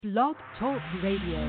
Blog Talk Radio.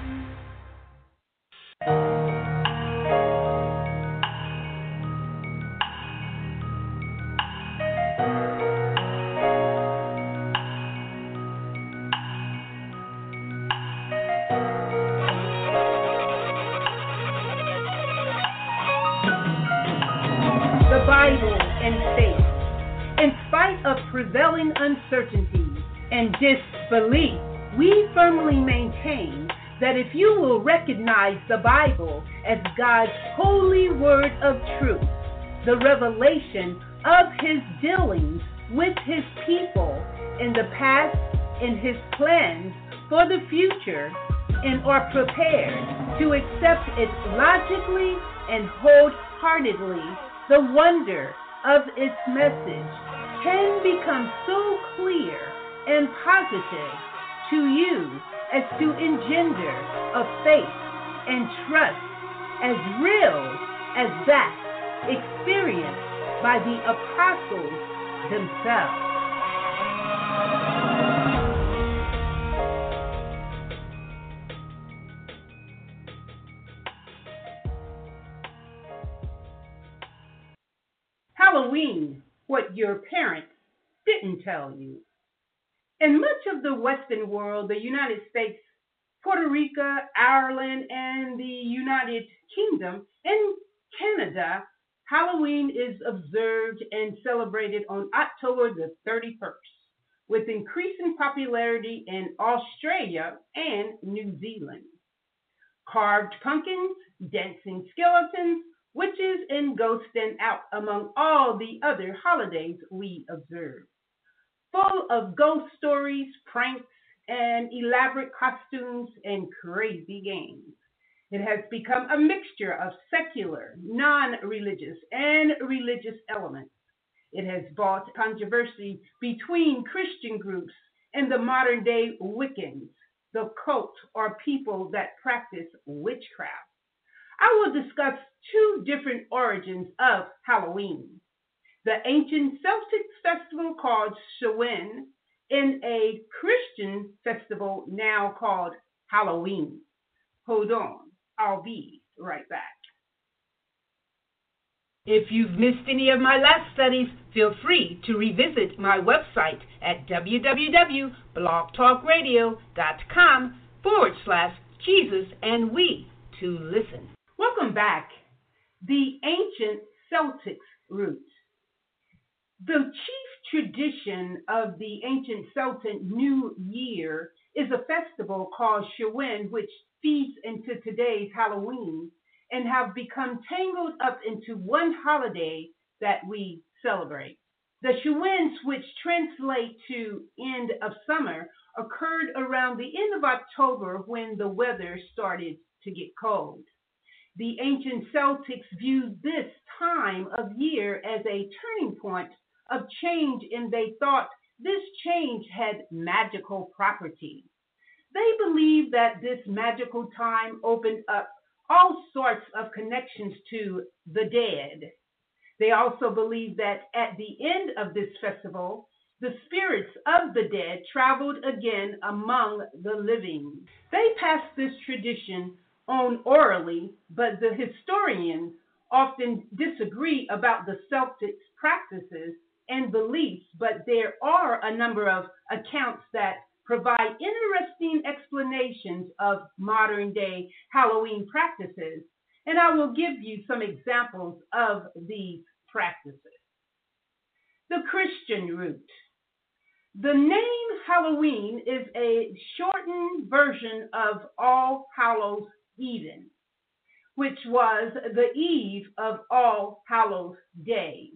The Bible and faith. In spite of prevailing uncertainty and disbelief, we firmly maintain that if you will recognize the Bible as God's holy word of truth, the revelation of His dealings with His people in the past and His plans for the future, and are prepared to accept it logically and wholeheartedly, the wonder of its message can become so clear and positive to you as to engender a faith and trust as real as that experienced by the apostles themselves. Halloween, what your parents didn't tell you. In much of the Western world, the United States, Puerto Rico, Ireland, and the United Kingdom, and Canada, Halloween is observed and celebrated on October the 31st, with increasing popularity in Australia and New Zealand. Carved pumpkins, dancing skeletons, witches, and ghosts stand out among all the other holidays we observe. Full of ghost stories, pranks, and elaborate costumes and crazy games. It has become a mixture of secular, non-religious, and religious elements. It has brought controversy between Christian groups and the modern-day Wiccans, the cult or people that practice witchcraft. I will discuss two different origins of Halloween. The ancient Celtic festival called Samhain, and a Christian festival now called Halloween. Hold on, I'll be right back. If you've missed any of my last studies, feel free to revisit my website at www.blogtalkradio.com/Jesus and we to listen. Welcome back. The ancient Celtic roots. The chief tradition of the ancient Celtic New Year is a festival called Samhain, which feeds into today's Halloween and have become tangled up into one holiday that we celebrate. The Samhains, which translate to end of summer, occurred around the end of October when the weather started to get cold. The ancient Celtics viewed this time of year as a turning point of change, and they thought this change had magical properties. They believed that this magical time opened up all sorts of connections to the dead. They also believed that at the end of this festival, the spirits of the dead traveled again among the living. They passed this tradition on orally, but the historians often disagree about the Celtics' practices and beliefs, but there are a number of accounts that provide interesting explanations of modern-day Halloween practices, and I will give you some examples of these practices. The Christian root. The name Halloween is a shortened version of All Hallows Even, which was the eve of All Hallows Day.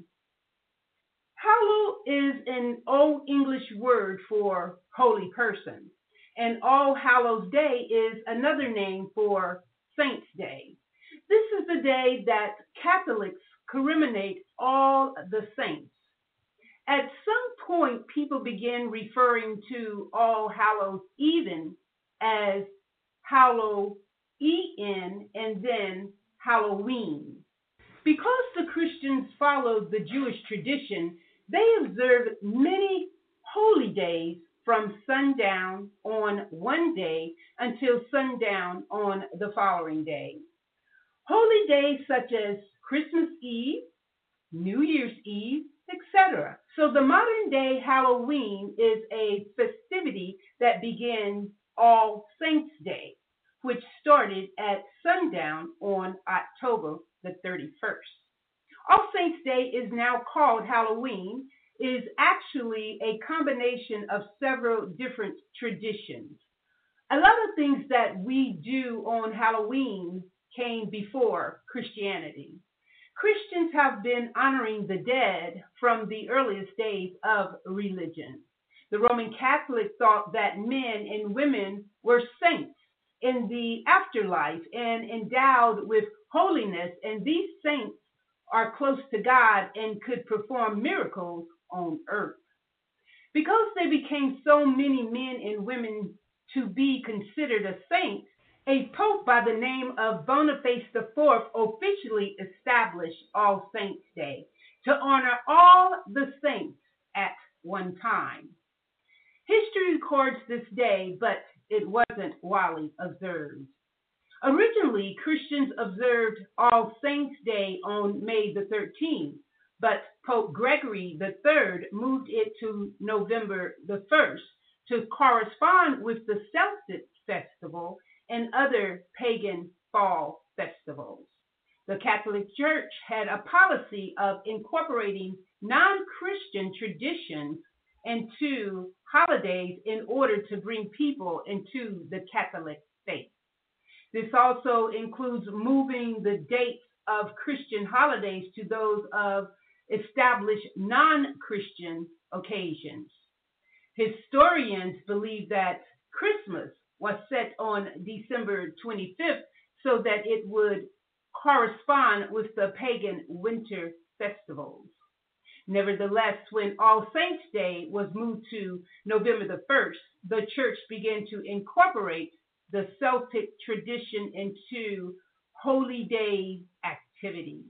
Hallow is an Old English word for holy person, and All Hallows Day is another name for Saints' Day. This is the day that Catholics commemorate all the saints. At some point, people began referring to All Hallows Even as Hallow En and then Halloween. Because the Christians followed the Jewish tradition, they observed many holy days from sundown on one day until sundown on the following day. Holy days such as Christmas Eve, New Year's Eve, etc. So the modern day Halloween is a festivity that begins All Saints Day, which started at sundown on October the 31st. All Saints Day is now called Halloween, is actually a combination of several different traditions. A lot of things that we do on Halloween came before Christianity. Christians have been honoring the dead from the earliest days of religion. The Roman Catholic thought that men and women were saints in the afterlife and endowed with holiness, and these saints are close to God and could perform miracles on earth. Because they became so many men and women to be considered a saint, a pope by the name of Boniface IV officially established All Saints Day to honor all the saints at one time. History records this day, but it wasn't widely observed. Originally, Christians observed All Saints Day on May the 13th, but Pope Gregory III moved it to November the 1st to correspond with the Celtic festival and other pagan fall festivals. The Catholic Church had a policy of incorporating non-Christian traditions into holidays in order to bring people into the Catholic faith. This also includes moving the dates of Christian holidays to those of established non-Christian occasions. Historians believe that Christmas was set on December 25th so that it would correspond with the pagan winter festivals. Nevertheless, when All Saints Day was moved to November the 1st, the church began to incorporate the Celtic tradition into holy day activities.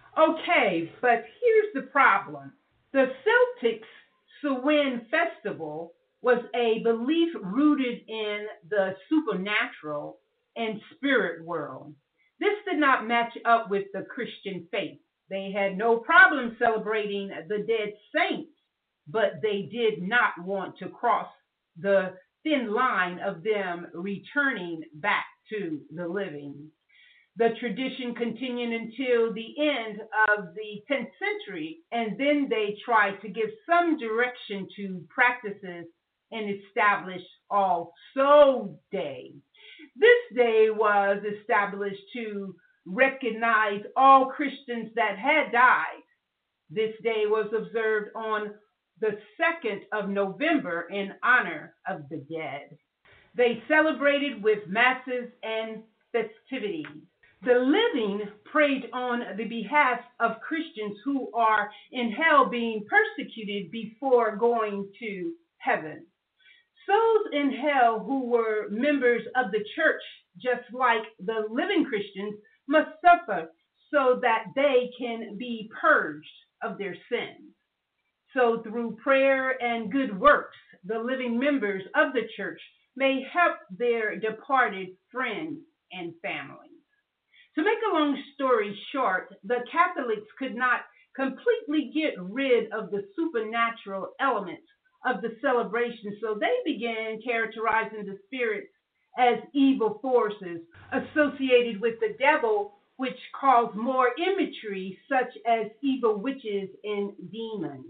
Okay, but here's the problem. The Celtics' Samhain festival was a belief rooted in the supernatural and spirit world. This did not match up with the Christian faith. They had no problem celebrating the dead saints, but they did not want to cross the thin line of them returning back to the living. The tradition continued until the end of the 10th century, and then they tried to give some direction to practices and establish All Souls Day. This day was established to recognize all Christians that had died. This day was observed on the 2nd of November in honor of the dead. They celebrated with masses and festivities. The living prayed on the behalf of Christians who are in hell being persecuted before going to heaven. Souls in hell who were members of the church, just like the living Christians, must suffer so that they can be purged of their sins. So through prayer and good works, the living members of the church may help their departed friends and families. To make a long story short, the Catholics could not completely get rid of the supernatural elements of the celebration, so they began characterizing the spirits as evil forces associated with the devil, which caused more imagery such as evil witches and demons.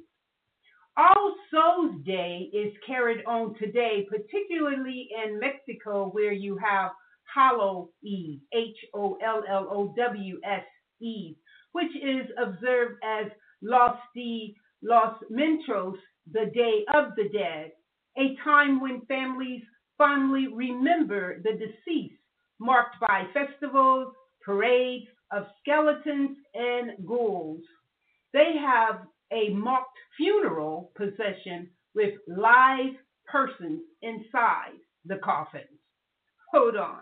All Souls Day is carried on today, particularly in Mexico, where you have Hallow Eve, Hollows Eve, which is observed as Los Muertos, the Day of the Dead, a time when families fondly remember the deceased, marked by festivals, parades of skeletons and ghouls. They have a mocked funeral procession with live persons inside the coffins. Hold on.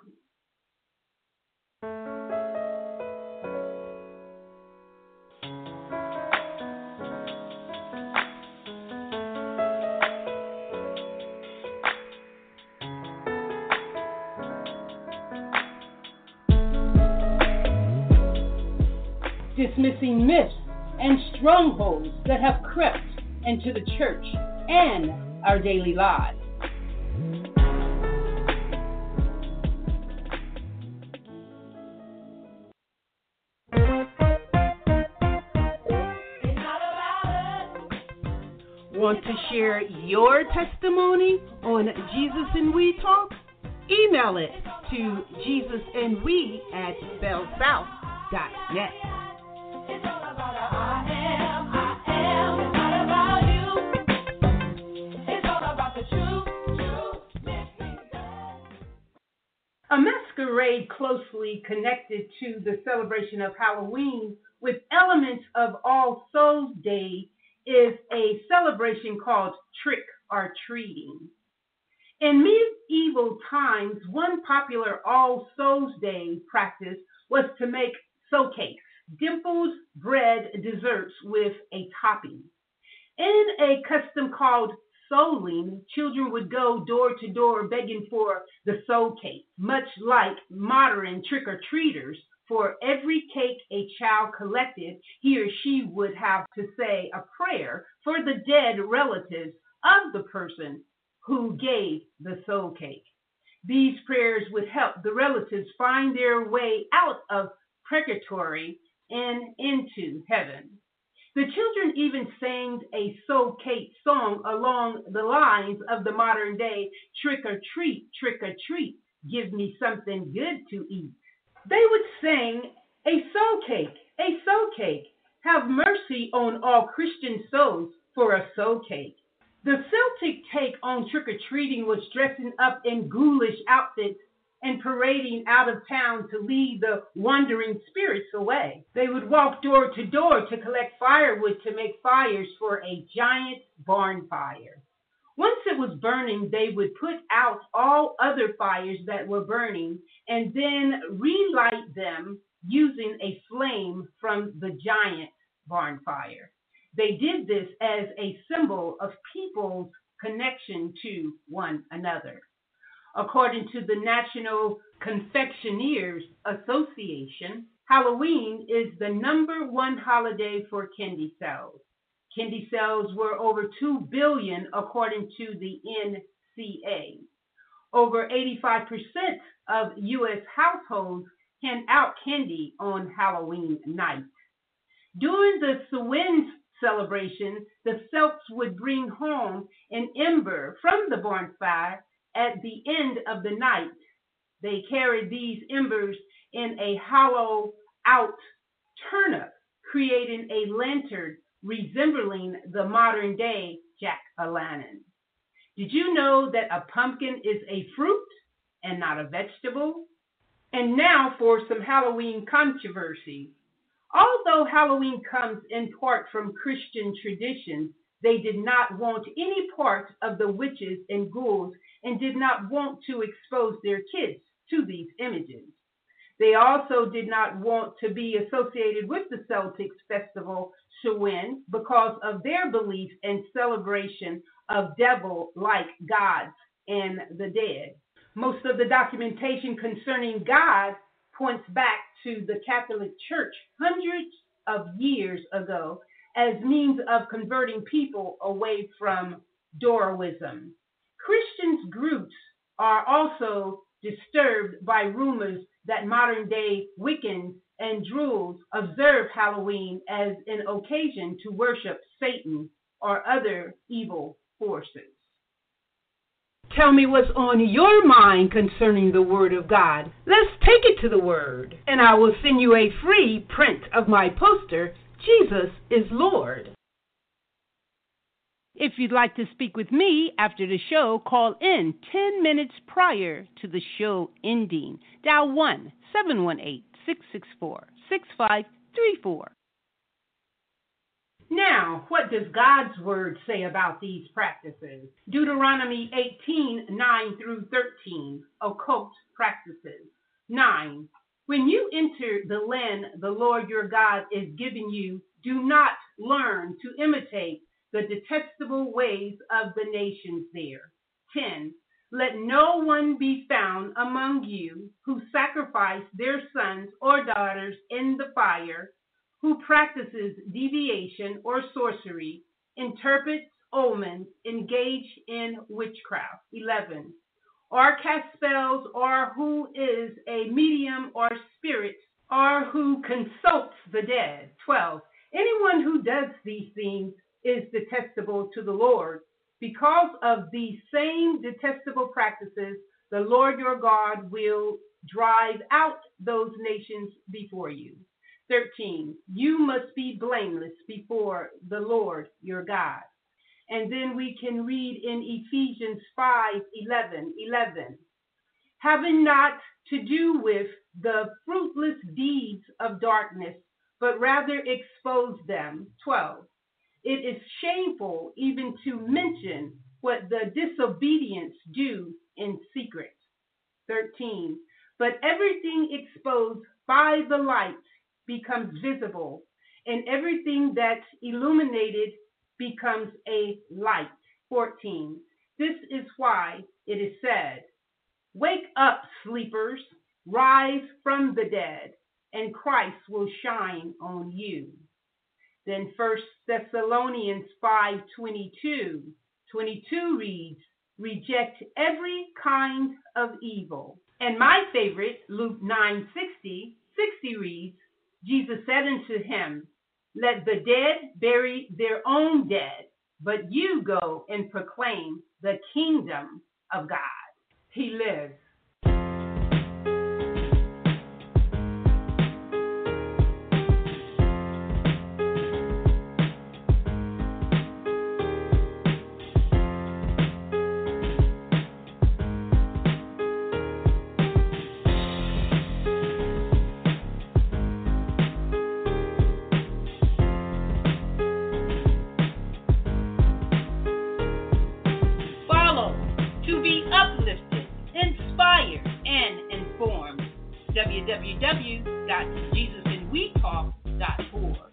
dismissing myths and strongholds that have crept into the church and our daily lives. Want to share your testimony on Jesus and We Talk? Email it to jesusandwe@bellsouth.net. It's all about I am, it's not about you. It's all about the truth. A masquerade closely connected to the celebration of Halloween with elements of All Souls Day is a celebration called trick or treating. In medieval times, one popular All Souls Day practice was to make soul cakes, dimples, bread, desserts with a topping. In a custom called souling, children would go door to door begging for the soul cake, much like modern trick-or-treaters. For every cake a child collected, he or she would have to say a prayer for the dead relatives of the person who gave the soul cake. These prayers would help the relatives find their way out of purgatory and into heaven. The children even sang a soul cake song along the lines of the modern day trick or treat, give me something good to eat. They would sing a soul cake, have mercy on all Christian souls for a soul cake. The Celtic take on trick-or-treating was dressing up in ghoulish outfits and parading out of town to lead the wandering spirits away. They would walk door to door to collect firewood to make fires for a giant barn fire. Once it was burning, they would put out all other fires that were burning and then relight them using a flame from the giant barn fire. They did this as a symbol of people's connection to one another. According to the National Confectioners Association, Halloween is the #1 holiday for candy sales. Candy sales were over 2 billion according to the NCA. Over 85% of U.S. households hand out candy on Halloween night. During the Samhain celebration, the Celts would bring home an ember from the bonfire at the end of the night. They carried these embers in a hollow-out turnip, creating a lantern resembling the modern-day jack-o'-lantern. Did you know that a pumpkin is a fruit and not a vegetable? And now for some Halloween controversy. Although Halloween comes in part from Christian traditions, they did not want any part of the witches and ghouls and did not want to expose their kids to these images. They also did not want to be associated with the Celtics festival Samhain because of their belief and celebration of devil-like gods and the dead. Most of the documentation concerning God points back to the Catholic Church hundreds of years ago as means of converting people away from Doroism. Christian groups are also disturbed by rumors that modern-day Wiccans and Druids observe Halloween as an occasion to worship Satan or other evil forces. Tell me what's on your mind concerning the Word of God. Let's take it to the Word, and I will send you a free print of my poster, Jesus is Lord. If you'd like to speak with me after the show, call in 10 minutes prior to the show ending. Dial 1-718-664-6534. Now, what does God's Word say about these practices? Deuteronomy 18:9-13, occult practices. 9. When you enter the land the Lord your God is giving you, do not learn to imitate the detestable ways of the nations there. 10. Let no one be found among you who sacrifice their sons or daughters in the fire who practices divination or sorcery, interprets omens, engage in witchcraft. 11. Or cast spells, or who is a medium or spirit, or who consults the dead. 12. Anyone who does these things is detestable to the Lord. Because of these same detestable practices, the Lord your God will drive out those nations before you. 13. You must be blameless before the Lord your God. And then we can read in Ephesians 5:11. Having not to do with the fruitless deeds of darkness, but rather expose them. 12. It is shameful even to mention what the disobedience do in secret. 13. But everything exposed by the light becomes visible, and everything that's illuminated becomes a light. 14. This is why it is said, wake up, sleepers, rise from the dead, and Christ will shine on you. Then 1 Thessalonians 5:22 reads, reject every kind of evil. And my favorite, Luke 9:60 reads, Jesus said unto him, let the dead bury their own dead, but you go and proclaim the kingdom of God. He lives. www.jesusandwetalk.org.